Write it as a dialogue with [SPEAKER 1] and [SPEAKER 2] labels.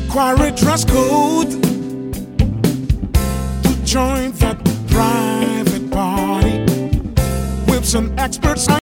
[SPEAKER 1] require a dress code to join that private party with some experts.